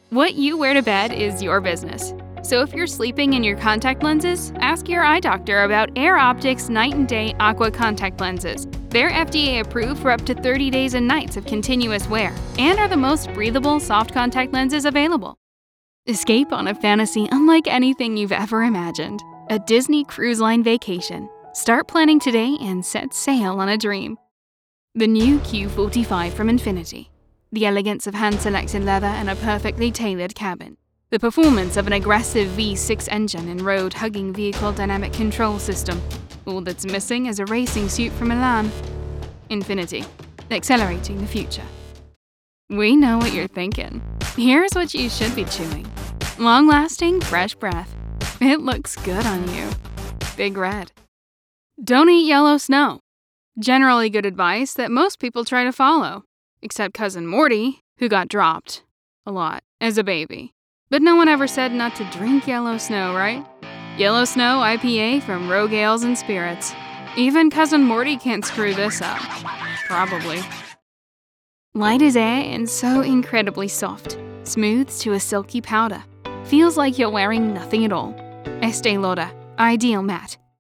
What you wear to bed is your business. So if you're sleeping in your contact lenses, ask your eye doctor about Air Optics Night and Day Aqua contact lenses. They're FDA approved for up to 30 days and nights of continuous wear and are the most breathable soft contact lenses available. Escape on a fantasy unlike anything you've ever imagined. A Disney Cruise Line vacation. Start planning today and set sail on a dream. The new Q45 from Infiniti. The elegance of hand-selected leather and a perfectly tailored cabin. The performance of an aggressive V6 engine and road-hugging vehicle dynamic control system. All that's missing is a racing suit from Milan. Infiniti, accelerating the future. We know what you're thinking. Here's what you should be chewing. Long-lasting, fresh breath. It looks good on you. Big Red. Don't eat yellow snow. Generally good advice that most people try to follow. Except Cousin Morty, who got dropped. A lot, as a baby. But no one ever said not to drink yellow snow, right? Yellow Snow IPA from Rogue Ales and Spirits. Even Cousin Morty can't screw this up. Probably. Light as air and so incredibly soft. Smooth to a silky powder. Feels like you're wearing nothing at all. Estee Lauder Ideal Matte.